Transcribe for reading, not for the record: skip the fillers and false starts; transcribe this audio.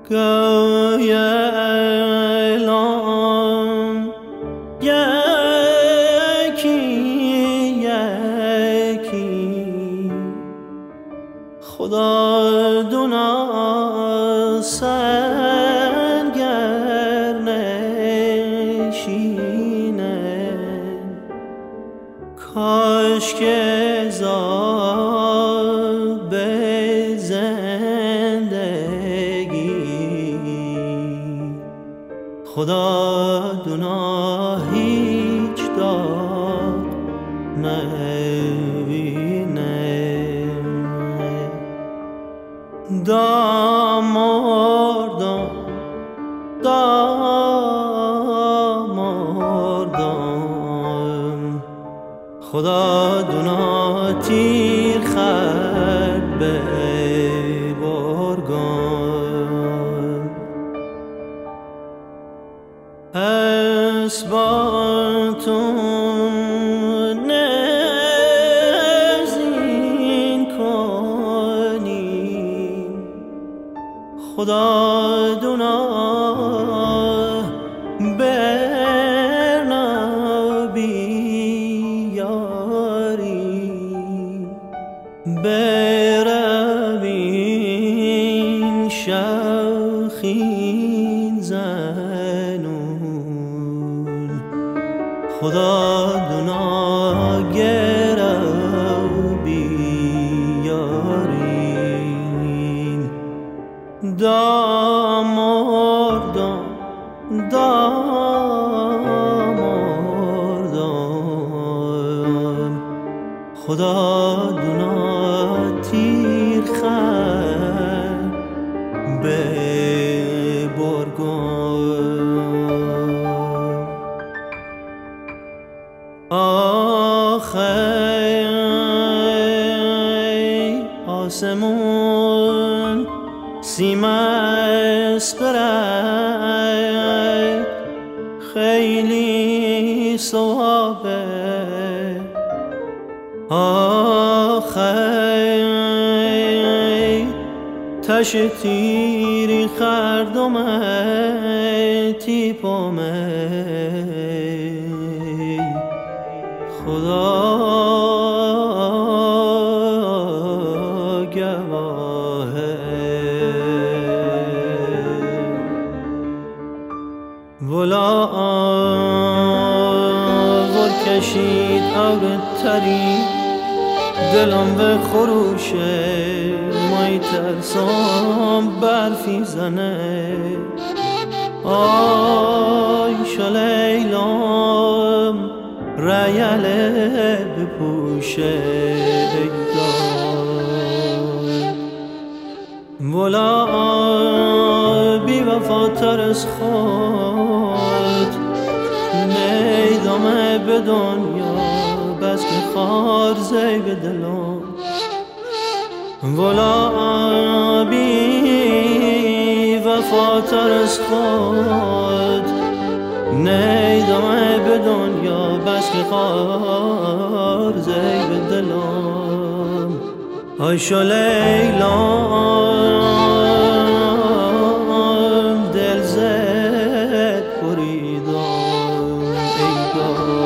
گوی اعلام یکی یکی خدا دونا سرگر نشینه کاش که زاد به زندگی خدا دونا هیچ داد نبینه دامردم خدا دونا تیر خرد به برگان اسباتون نزین کنیم خدا دونا بروین شوخین زنون خدا دونا گرو بیارین دامردم خدا دونا تیر خرد به برگان آخه آسمون سیمست برد خیلی صوابه آخه تش تیری خردمه تیپمه خدا گواهه ولا ور کشید آور تری دلم به خروشه مای ترسام برفی زنه آی شلیلام ریاله بپوشه ولا بی وفاتر از خود نیدامه به دنیا بس که خار زی به دلم ولا بی وفاتر از خود نیدامه به دنیا بس که خار زی به دلم آی شو لیلام دل زد بریدم ای